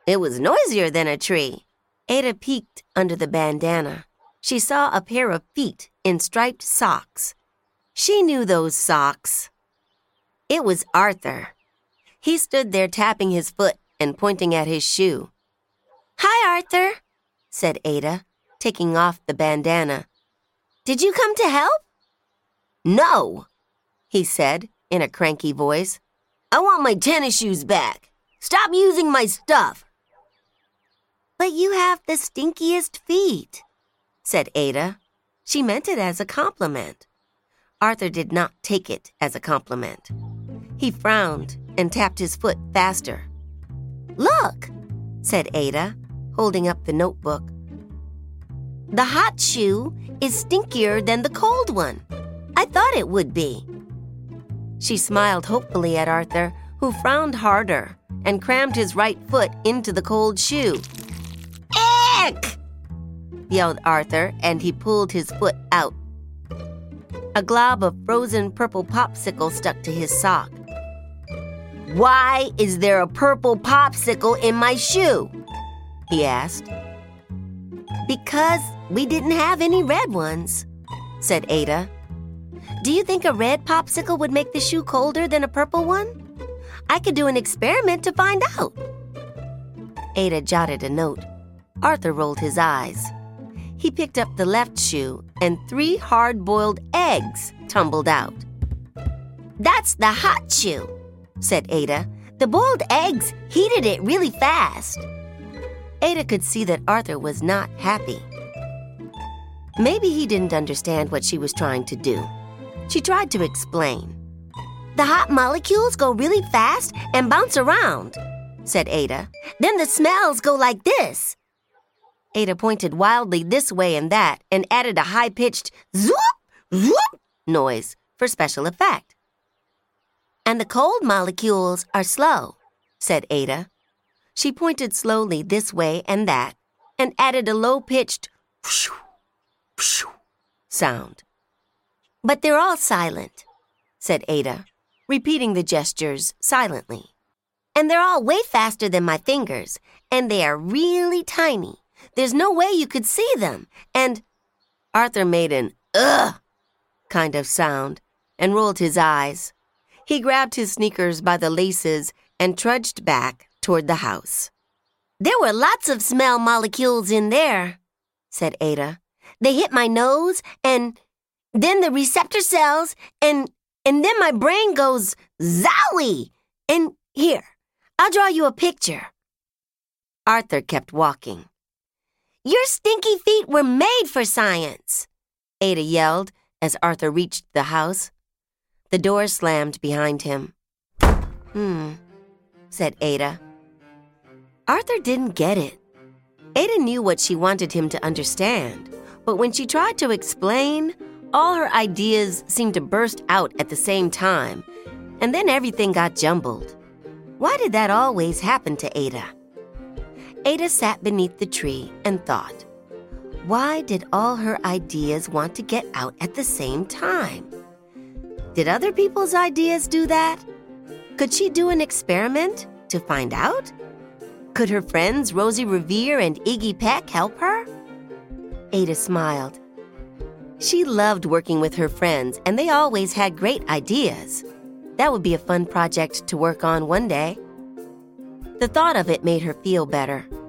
It was noisier than a tree. Ada peeked under the bandana. She saw a pair of feet in striped socks. She knew those socks. It was Arthur. He stood there tapping his foot and pointing at his shoe. "Hi, Arthur," said Ada, taking off the bandana. "Did you come to help?" "No," he said in a cranky voice. "I want my tennis shoes back. Stop using my stuff." "But you have the stinkiest feet," said Ada. She meant it as a compliment. Arthur did not take it as a compliment. He frowned and tapped his foot faster. "Look," said Ada, holding up the notebook. "The hot shoe is stinkier than the cold one. I thought it would be." She smiled hopefully at Arthur, who frowned harder and crammed his right foot into the cold shoe. "Eck!" yelled Arthur, and he pulled his foot out. A glob of frozen purple popsicle stuck to his sock. "Why is there a purple popsicle in my shoe?" he asked. "Because we didn't have any red ones," said Ada. "Do you think a red popsicle would make the shoe colder than a purple one? I could do an experiment to find out." Ada jotted a note. Arthur rolled his eyes. He picked up the left shoe, and 3 hard-boiled eggs tumbled out. "That's the hot shoe," said Ada. "The boiled eggs heated it really fast." Ada could see that Arthur was not happy. Maybe he didn't understand what she was trying to do. She tried to explain. "The hot molecules go really fast and bounce around," said Ada. "Then the smells go like this." Ada pointed wildly this way and that and added a high-pitched zoop, zoop noise for special effect. "And the cold molecules are slow," said Ada. She pointed slowly this way and that and added a low-pitched pshoo, pshoo sound. "But they're all silent," said Ada, repeating the gestures silently. "And they're all way faster than my fingers, and they are really tiny. There's no way you could see them, and—" Arthur made an ugh kind of sound and rolled his eyes. He grabbed his sneakers by the laces and trudged back toward the house. "There were lots of smell molecules in there," said Ada. "They hit my nose, and then the receptor cells, and then my brain goes zowie. And here, I'll draw you a picture." Arthur kept walking. "Your stinky feet were made for science," Ada yelled as Arthur reached the house. The door slammed behind him. Said Ada. Arthur didn't get it. Ada knew what she wanted him to understand, but when she tried to explain, all her ideas seemed to burst out at the same time, and then everything got jumbled. Why did that always happen to Ada? Ada sat beneath the tree and thought, why did all her ideas want to get out at the same time? Did other people's ideas do that? Could she do an experiment to find out? Could her friends Rosie Revere and Iggy Peck help her? Ada smiled. She loved working with her friends, and they always had great ideas. That would be a fun project to work on one day. The thought of it made her feel better.